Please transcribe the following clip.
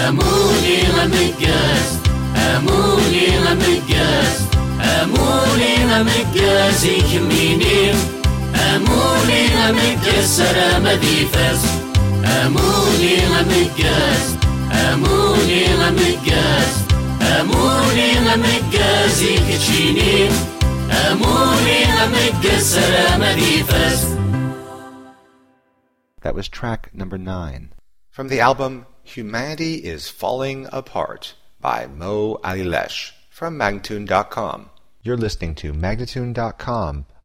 أموني غمقاس أموني غمقاس أموني غمقاس يكميني أموني غمقاس سلامة ذي فاس أموني غمقاس أموني غمقاس أموني غمقاس يكتشيني أموني غمقاس سلامة ذي فاس. That was track number 9 from the album Humanity is Falling Apart by Mo Alilesh from Magnatune.com. You're listening to Magnatune.com,